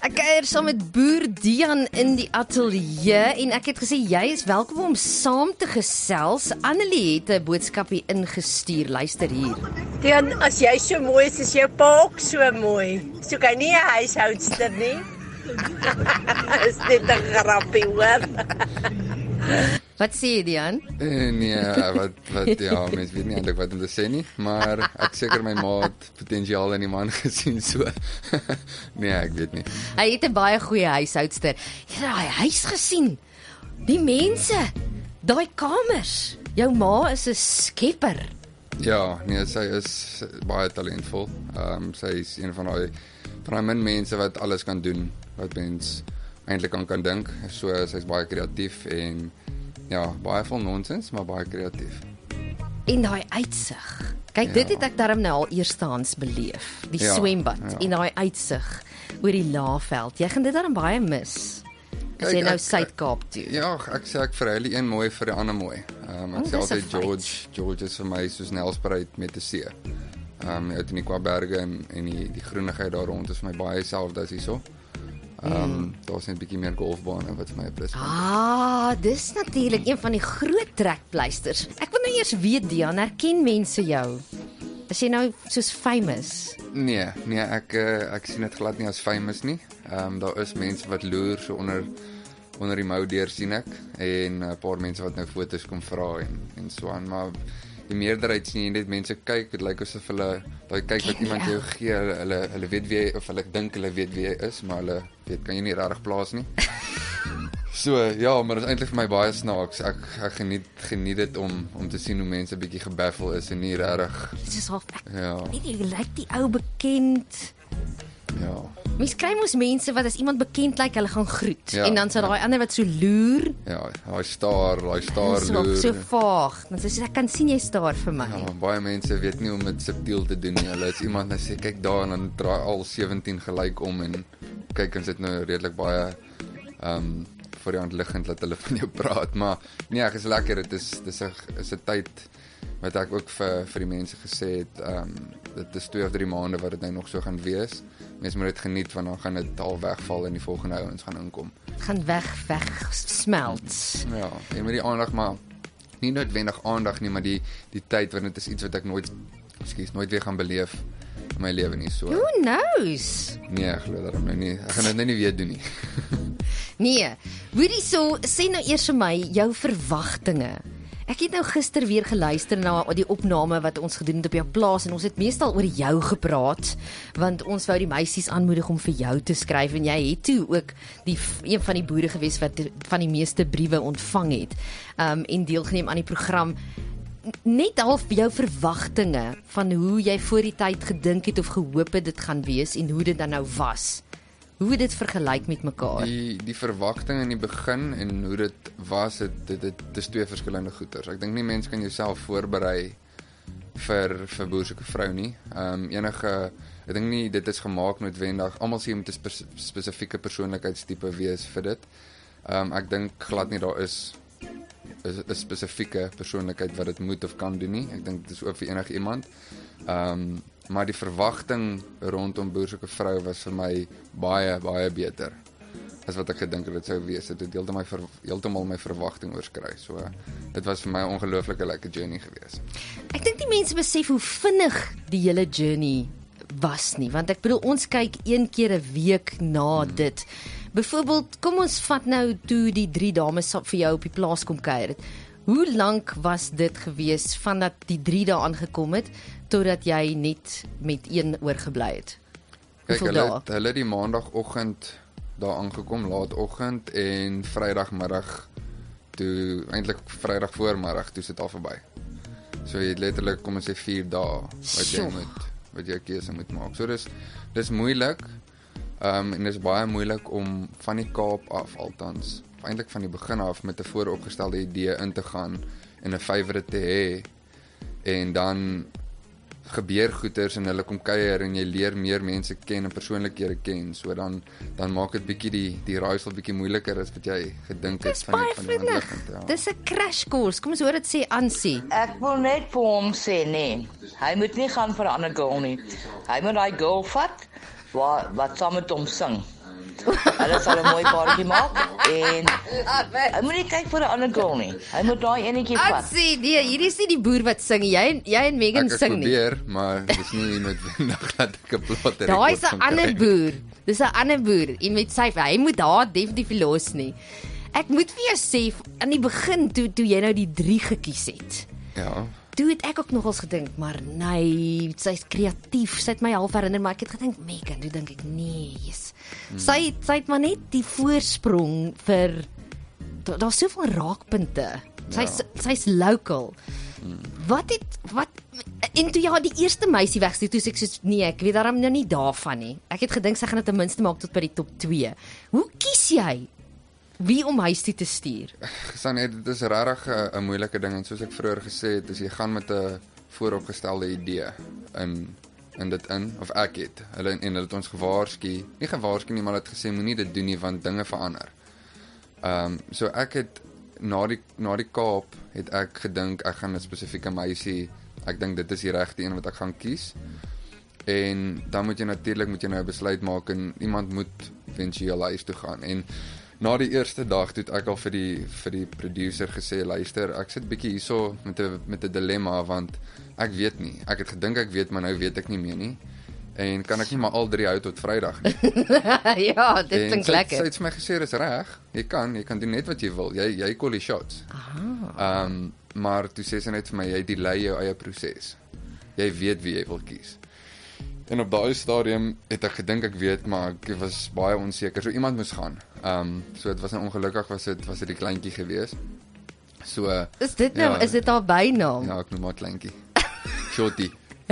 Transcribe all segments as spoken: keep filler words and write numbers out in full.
Ek kuier saam met boer Dian in die ateljee en ek het gesê jy is welkom om saam te gesels. Annelie het 'n boodskapie ingestuur. Luister hier. Dian, as jy so mooi is, is jou pa ook so mooi. Soek hy nie 'n huishoudster nie? Is dit 'n grappie, hoor? Wat sê jy, Dian? Eh, nee, wat, wat, ja, mens weet nie eintlik wat om te sê nie, maar ek seker my ma het potensiaal in die man gesien, so, nee, ek weet nie. Hy het 'n baie goeie huishoudster. Jy het daai huis gesien, die mense, daai kamers. Jou ma is 'n skepper. Ja, nee, sy is baie talentvol. Ehm um, sy is een van daai van daai min mense wat alles kan doen wat mens eintlik aan kan dink. So sy's baie kreatief en ja, baie vol nonsens, maar baie kreatief. En daai uitsig. Kyk, Ja. dit het ek darm nou al eerstehands beleef. Die Ja, swembad ja. en daai uitsig oor die Laagveld. Jy gaan dit darm baie mis. As Kyk, jy nou ek- Suid-Kaap toe. Ja, ek sê ek verhuil die een mooi vir die ander mooi. Ehm um, ek Oh, sê dis 'n altyd feit. George, George is vir my soos Nelspruit met 'n see. Ehm um, uit in die Kwaberge en en die die groenigheid daar rond is vir my baie dieselfde as hierso. Ehm um, mm. Daar's net 'n bietjie meer golfbane wat vir my 'n plus is. Ah, dis natuurlik een van die groot trekpleisters. Ek wil nou eers weet, Dian, herken mense jou? Is jy nou soos famous? Nee, nee, ek uh, ek sien dit glad nie as famous nie. Ehm um, daar is mense wat loer so onder onder die mou deur sien ek en 'n paar mense wat nou foto's kom vra en en so aan, maar die meerderheid sien jy net mense kyk, dit lyk asof hulle daai kyk wat Ken iemand jou. jou gee, hulle hulle, hulle weet wie jy, of hulle dink hulle weet wie jy is, maar hulle weet kan jy nie regtig plaas nie. So ja, maar dit is eintlik vir my baie snaaks. Ek ek geniet geniet dit om om te sien hoe mense bietjie gebaffel is en nie regtig Dit is half ek. ja, Weet jy, lyk die ou bekend? ja. Mens kry mos mense wat as iemand bekend lyk, hulle gaan groet. Ja, en dan sal ja. daai ander wat so loer, Ja, daai staar, daai staar so, loer. so vaag. Dan sê sy ek kan sien jy staar vir my. Ja, maar baie mense weet nie hoe om dit subtiel te doen nie. Hulle is iemand wat sê kyk daar en dan draai al sewentien gelyk om en kyk en sit nou redelik baie ehm um, voor die hand liggend dat hulle van jou praat, maar nee, ek is lekker. Dit is dis 'n is 'n tyd wat ek ook vir vir die mense gesê het, ehm um, dit is twee of drie maande wat dit nou nog so gaan wees. Mense moet dit geniet want dan gaan dit al wegval en die volgende ouens gaan inkom. Gaan weg, weg smelt. Ja, jy moet die aandag maar nie noodwendig aandag nie, maar die die tyd want dit is iets wat ek nooit ekskuus nooit weer gaan beleef in my lewe nie so. Who knows? Nee, ek glo daarom nou nie. Ek gaan dit nou nie weer doen nie. Nee, hoorie so, sê nou eers vir my jou verwagtinge. Ek het nou gister weer geluister na die opname wat ons gedoen het op jou plaas en ons het meestal oor jou gepraat want ons wou die meisies aanmoedig om vir jou te skryf en jy het toe ook die een van die boere gewees wat van die meeste briewe ontvang het um, en deelgeneem aan die program. Net half jou verwagtinge van hoe jy voor die tyd gedink het of gehoop het dit gaan wees en hoe dit dan nou was. Hoe het dit vergelyk met mekaar? Die die verwagting in die begin en hoe dit was, dit dit dit is twee verskillende goeters. Ek dink nie mens kan jouself voorberei vir vir boer soek 'n vrou nie. Ehm um, enige ek dink nie dit is gemaak noodwendig. Almal sê jy moet 'n spe spesifieke persoonlikheidstipe wees vir dit. Ehm um, ek dink glad nie daar is 'n 'n spesifieke persoonlikheid wat dit moet of kan doen nie. Ek dink dit is ook vir enige iemand. Ehm um, maar die verwagting rondom boer soek 'n vrou was vir my baie baie beter as wat ek gedink het dit sou wees. Dit het heeltemal my ver, heeltemal my verwagting oorskry. So dit was vir my 'n ongelooflike lekker journey gewees. Ek dink die mense besef hoe vinnig die hele journey was nie, want ek bedoel ons kyk een keer 'n week na hmm. dit. Byvoorbeeld, kom ons vat nou toe die drie dames vir jou op die plaas kom kuier het. Hoe lank was dit gewees vandat die drie dae aangekom het totdat jy net met een oorgebly het? Kyk, Hoeveel hulle dae? het, hulle het die maandagooggend daar aangekom, laatoggend en vrydagmiddag toe eintlik vrydag voormiddag toe sit al verby. So jy het letterlik kom ons sê vier dae wat jy Sjoe. moet wat jy 'n keuse moet maak. So dis dis moeilik. Ehm um, en dit is baie moeilik om van die Kaap af althans eintlik van die begin af met 'n vooropgestelde idee in te gaan en 'n favourite te hê en dan gebeur goeters en hulle kom kuier en jy leer meer mense ken en persoonlikhede ken, so dan dan maak dit bietjie die die raaisel bietjie moeiliker as wat jy gedink het Dis van die baie van die vinnig. handliggend, ja. Dis 'n crash course. Kom ons hoor dit sê Ansie. Ek wil net vir hom sê nee. Hy moet nie gaan vir 'n ander girl nie. Hy moet daai girl vat wat wat saam met hom sing. Hulle sal 'n mooi paartjie maak en hy moet nie kyk vir 'n ander girl nie. Hy moet daai enetjie Ek vat. sê nee, hier is nie die boer wat sing. Jy en jy en Megan Ek ek sing nie. probeer, maar dis nie noodwendig dat ek 'n plot rekord Daai is 'n gaan ander kry. boer. Dis 'n ander boer. En met sy hy moet daar definitief nie los nie. Ek moet vir jou sê aan die begin toe toe jy nou die drie gekies het. Ja. Toe het ek ook nogals gedink, maar nee, sy's kreatief. Sy het my half herinner, maar ek het gedink Megan, toe dink ek nee, yes. Hmm. Sy sy het maar net die voorsprong vir daar daar's soveel raakpunte. Sy's ja. sy's local. Hmm. Wat het wat en toe ja, die eerste meisie wegstuur, toe sê ek soos nee, ek weet daarom nou nie daarvan nie. Ek het gedink sy gaan dit ten minste maak tot by die top twee. Hoe kies jy wie om huis toe te stuur? Sanne, dit is regtig 'n moeilike ding en soos ek vroeër gesê het, as jy gaan met 'n vooropgestelde idee in in dit in of ek het. Hulle en hulle het ons gewaarsku, nie gewaarsku nie, maar hulle het gesê moenie dit doen nie want dinge verander. Ehm um, so ek het na die na die Kaap het ek gedink ek gaan 'n spesifieke meisie, ek dink dit is die regte een wat ek gaan kies. En dan moet jy natuurlik moet jy nou 'n besluit maak en iemand moet eventueel huis toe gaan. En na die eerste dag toe het ek al vir die vir die producer gesê, luister, ek sit bietjie hierso met 'n met 'n dilemma want ek weet nie. Ek het gedink ek weet, maar nou weet ek nie meer nie. En kan ek nie maar al drie hou tot Vrydag nie. Ja, dit En klink sy, lekker. sy het vir my gesê dis reg. Jy kan, jy kan doen net wat jy wil. Jy jy call die shots. Aha. Ehm um, maar toe sê sy net vir my jy delay jou eie proses. Jy weet wie jy wil kies. En op daai stadium het ek gedink ek weet, maar ek was baie onseker. So iemand moes gaan. Ehm um, so dit was nou ongelukkig was dit was dit die kleintjie gewees. So Is dit nou ja, is dit haar bynaam? ja, ek noem maar kleintjie. Shorty.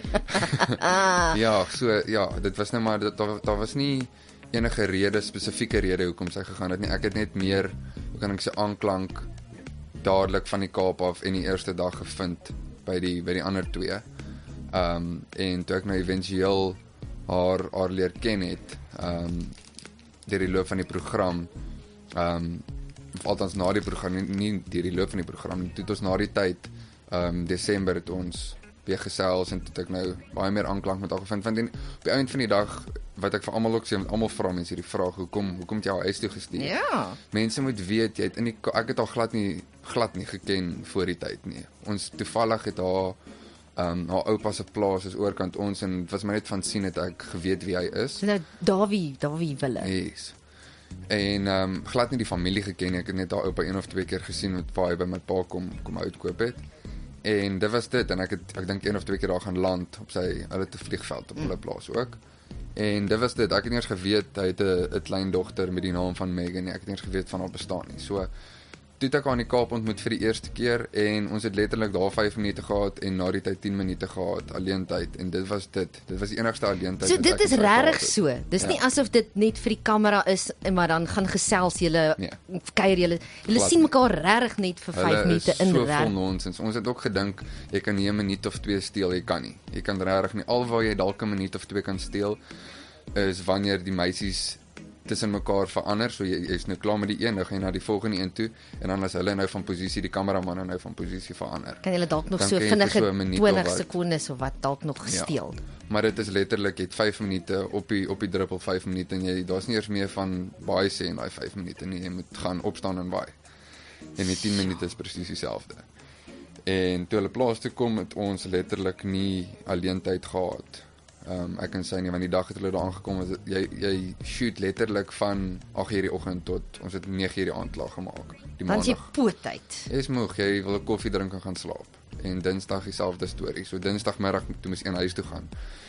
Ja, so ja, dit was nou maar daar daar was nie enige rede, spesifieke rede hoekom sy gegaan het nie. Ek het net meer, hoe kan ek sê, aanklank dadelik van die Kaap af en die eerste dag gevind by die by die ander twee. Ehm um, en toe ek nou eventueel haar haar leer ken het, ehm um, deur die loop van die program, ehm um, of althans na die program, nie, nie deur die loop van die program nie, toe het ons na die tyd, ehm um, Desember het ons weer gesels en toe het ek nou baie meer aanklank met haar gevind. Want op die einde van die dag, wat ek vir almal ook sê, want almal vra mense hierdie vraag, hoekom hoekom het jy haar huis toe gestuur? Ja. Mense moet weet, jy het in die ek het haar glad nie glad nie geken voor die tyd nie. Ons toevallig het haar ehm um, haar oupa se plaas is oorkant ons en dit was my net van sien het ek geweet wie hy is. So nou Dawie, Dawie Wille. Yes. En ehm um, glad nie die familie geken nie. Ek het net haar oupa een of twee keer gesien met waar hy by my pa kom kom uitkoop het. En dit was dit en ek het ek dink een of twee keer daar gaan land op sy hulle te vliegveld op hulle plaas ook. En dit was dit. Ek het nie eens geweet hy het 'n 'n klein dogter met die naam van Megan nie. Ek het nie eens geweet van haar bestaan nie. So toe het ek haar in die Kaap ontmoet vir die eerste keer en ons het letterlik daar vyf minute gehad en na die tyd tien minute gehad alleen tyd en dit was dit. Dit was die enigste alleen tyd. So wat dit ek is met sy gehad regtig het. so. Dis Ja. nie asof dit net vir die kamera is en maar dan gaan gesels julle Nee. kuier julle. Julle Glad sien nie. mekaar regtig net vir vyf Hulle minute is in so reg. vol nonsens. Ons het ook gedink jy kan nie 'n minuut of twee steel, jy kan nie. Jy kan regtig nie. Alwaar jy dalk 'n minuut of twee kan steel is wanneer die meisies tussen mekaar verander. So jy jy's nou klaar met die een, dan gaan jy na die volgende een toe en dan as hulle nou van posisie, die kameraman nou van posisie verander. Kan julle dalk nog Dan so kan jy vir vinnige so 'n minuut of twintig wat. sekondes of wat dalk nog gesteel. Ja. Maar dit is letterlik jy het vyf minute op die op die druppel vyf minute en jy daar's nie eers meer van baie sê in daai vyf minute nie. Jy moet gaan opstaan en waai. En die tien minute is presies dieselfde. En toe hulle plaas toe kom het ons letterlik nie alleen tyd gehad. Ehm um, ek kan sê nie want die dag het hulle daar aangekom het jy jy shoot letterlik van agt uur die oggend tot ons het nege uur die aand klaar gemaak. Die Dan is jy maandag. poot uit. Jy is moeg, jy wil 'n koffie drink en gaan slaap. En Dinsdag dieselfde storie. So Dinsdagmiddag toe moes een huis toe gaan.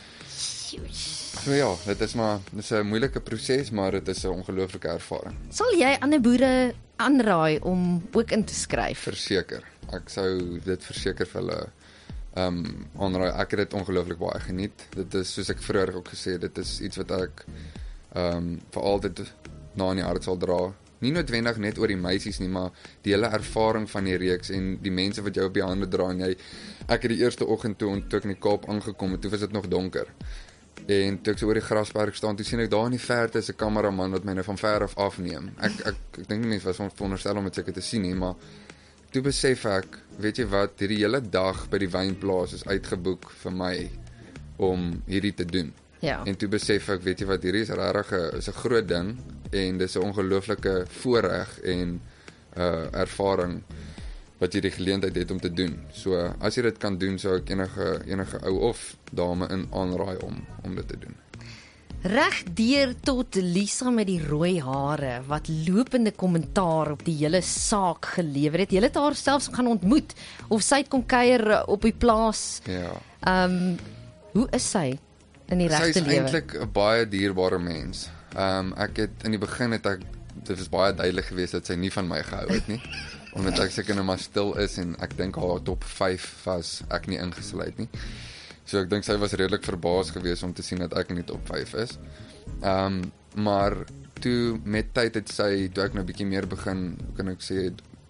So ja, dit is maar dis 'n moeilike proses, maar dit is 'n ongelooflike ervaring. Sal jy ander boere aanraai om ook in te skryf? Verseker. Ek sou dit verseker vir hulle ehm um, aanraai. Ek het dit ongelooflik baie geniet. Dit is soos ek vroeër ook gesê, dit is iets wat ek ehm um, vir altyd na in die hart sal dra. Nie noodwendig net oor die meisies nie, maar die hele ervaring van die reeks en die mense wat jou op die hande dra en jy ek het die eerste oggend toe toe ek in die Kaap aangekom het, toe was dit nog donker. En toe ek so oor die grasperk staan, toe sien ek daar in die verte is 'n kameraman wat my nou van ver af afneem. Ek ek ek dink nie mense was veronderstel om dit seker te sien nie, maar toe besef ek, weet jy wat, hierdie hele dag by die wynplaas is uitgeboek vir my om hierdie te doen. Ja. En toe besef ek, weet jy wat, hierdie is regtig 'n is 'n groot ding en dis 'n ongelooflike voorreg en uh ervaring wat jy die geleentheid het om te doen. So as jy dit kan doen, sou ek enige enige ou of dame in aanraai om om dit te doen. Reg deur tot Lisa met die rooi hare wat lopende kommentaar op die hele saak gelewer het. Jy het haar selfs gaan ontmoet of sy het kom kuier op die plaas. Ja. Ehm um, hoe is sy in die regte Sy is lewe? eintlik 'n baie dierbare mens. Ehm um, ek het in die begin het ek dit was baie duidelik geweest dat sy nie van my gehou het nie. Omdat ek seker net maar stil is en ek dink haar top vyf was ek nie ingesluit nie. So ek dink sy was redelik verbaas geweest om te sien dat ek in die top vyf is. Ehm um, maar toe met tyd het sy toe ek nou bietjie meer begin, kan ek sê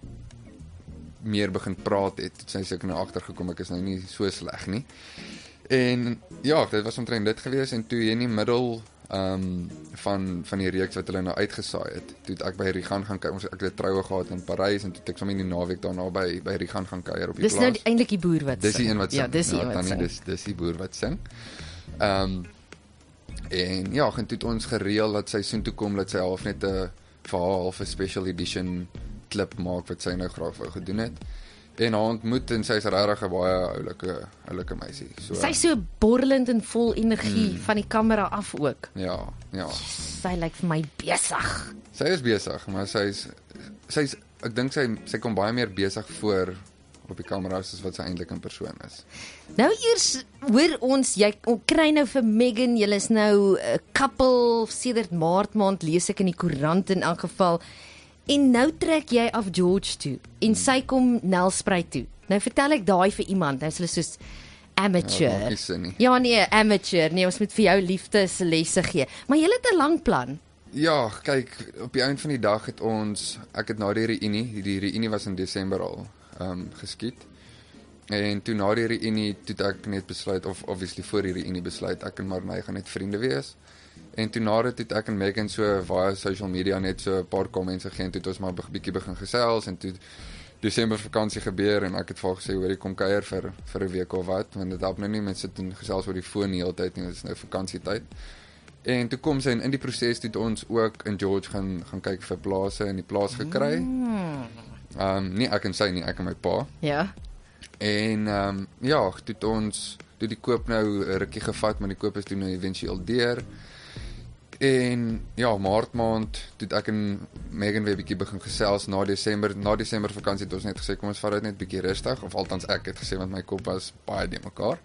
meer begin praat het, het sy seker nou agtergekom ek is nou nie so sleg nie. En ja, dit was omtrent dit geweest en toe in die middel um, van van die reeks wat hulle nou uitgesaai het. Toe het ek by Rigan gaan kyk, ons ek het troue gehad in Parys en toe het ek sommer in die naweek daarna by by Rigan gaan kuier op die dis plaas. Dis nou eintlik die boer wat Dis die een wat sing. Ja, dis die ja, een wat Tannie, sing. Dis dis die boer wat sing. Ehm um, en ja, en toe het ons gereël dat sy soontoe kom dat sy half net 'n vir haar half 'n special edition klip maak wat sy nou graag wou gedoen het. En haar ontmoet en sy is regtig 'n baie oulike oulike meisie. So Sy is so borrelend en vol energie mm. van die kamera af ook. ja, ja. Sy lyk vir my besig. Sy is besig, maar sy's sy's ek dink sy sy kom baie meer besig voor op die kamera as wat sy eintlik in persoon is. Nou eers hoor ons jy kry nou vir Megan, julle is nou 'n couple sedert Maart maand lees ek in die koerant in elk geval. En nou trek jy af George toe en sy kom Nelspruit toe. Nou vertel ek daai vir iemand, nou is hulle soos amateur. Ja, maak nie sin nie. Ja nee, amateur. Nee, ons moet vir jou liefdeslesse gee. Maar jy het 'n lang plan. Ja, kyk, op die einde van die dag het ons ek het na die reunie, die reunie was in Desember al ehm um, geskied. En toe na die reunie het ek net besluit of obviously voor die reunie besluit ek en Marnie gaan net vriende wees. En toe na dit het ek en Megan so via social media net so 'n paar comments gegee en toe het ons maar 'n bietjie begin gesels en toe Desember vakansie gebeur en ek het vir haar gesê hoor ek kom kuier vir vir 'n week of wat want dit help nou nie mense sit en gesels oor die foon die hele tyd nie, dit is nou vakansietyd. En toe kom sy en in die proses het ons ook in George gaan gaan kyk vir plase in die plaas gekry. Ehm um, nie ek en sy nie, ek en my pa. Ja. En ehm um, ja, toe het ons toe die koop nou 'n rukkie gevat, maar die koop is toe nou éventueel deur. En ja, Maart maand toe ek en Megan weer bietjie begin gesels na Desember, na Desember vakansie het ons net gesê kom ons vat dit net bietjie rustig of althans ek het gesê want my kop was baie de mekaar.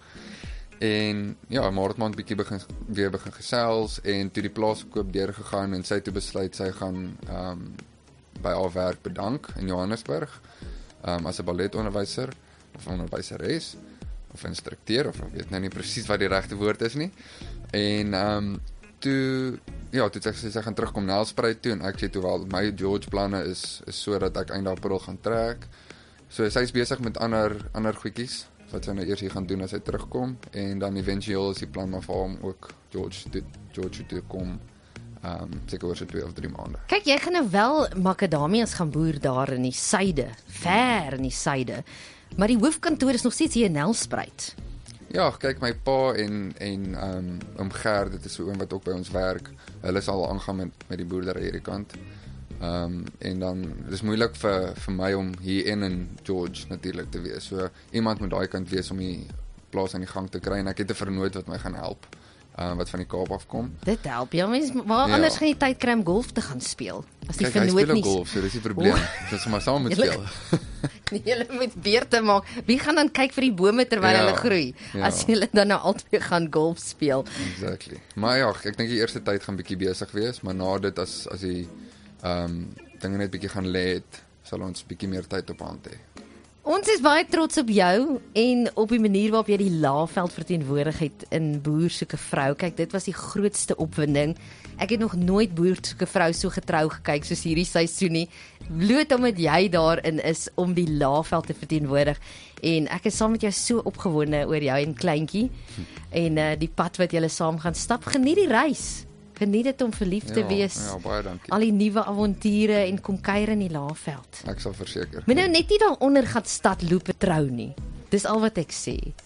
En ja, Maart maand bietjie begin weer begin gesels en toe die plaas koop deur gegaan en sy toe besluit sy gaan ehm um, by haar werk bedank in Johannesburg ehm um, as 'n balletonderwyser of onderwyseres of instrukteur of ek weet nou nie presies wat die regte woord is nie. En ehm um, toe ja, toe sê sy sy gaan terugkom Nelspruit toe en ek sê toe wel my George planne is is sodat ek einde April gaan trek. So sy's besig met ander ander goedjies wat sy nou eers hier gaan doen as sy terugkom en dan eventueel is die plan maar vir hom ook George toe George toe kom. Ehm um, seker oor so twee of drie maande. Kyk, jy gaan nou wel makadamias gaan boer daar in die suide, ver in die suide. Maar die hoofkantoor is nog steeds hier in Nelspruit. Ja, kyk my pa en en ehm um, oom Gert, dit is so oom wat ook by ons werk. Hulle sal aangaan met met die boerdery hierdie kant. Ehm um, en dan dis moeilik vir vir my om hier in in George natuurlik te wees. So iemand moet daai kant wees om die plaas aan die gang te kry en ek het 'n vernoot wat my gaan help. Uh, wat van die Kaap afkom. Dit help. Ja, mens waar Ja. anders gaan jy tyd kry om golf te gaan speel? As die Kyk, hy vernoot speel nie ook golf, so dis die probleem. Dis maar saam moet Julle- speel. Nee, julle moet beurte maak. Wie gaan dan kyk vir die bome terwyl Ja, hulle groei? ja. As julle dan nou albei gaan golf speel. Exactly. Maar ja, ek dink die eerste tyd gaan bietjie besig wees, maar na dit as as die ehm um, dinge net bietjie gaan lê het, sal ons bietjie meer tyd op hand hê. Ons is baie trots op jou en op die manier waarop jy die Laagveld verteenwoordig het in Boer soek 'n vrou. Kyk, dit was die grootste opwinding. Ek het nog nooit Boer soek 'n vrou so getrou gekyk soos hierdie seisoen nie. Bloot omdat jy daarin is om die Laagveld te verteenwoordig. En ek is saam met jou so opgewonde oor jou en kleintjie hm. en uh, die pad wat julle saam gaan stap. Geniet die reis. Geniet dit om verlief te Ja, wees. ja, baie dankie. Al die nuwe avonture en kom kuier in die Laagveld. Ek sal verseker. Moet nou net nie daaronder gaan stad loop trou nie. Dis al wat ek sê.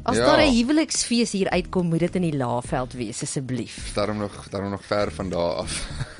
As Ja. daar 'n huweliksfees hier uitkom, moet dit in die Laagveld wees asseblief. Daarom nog daarom nog ver van daar af.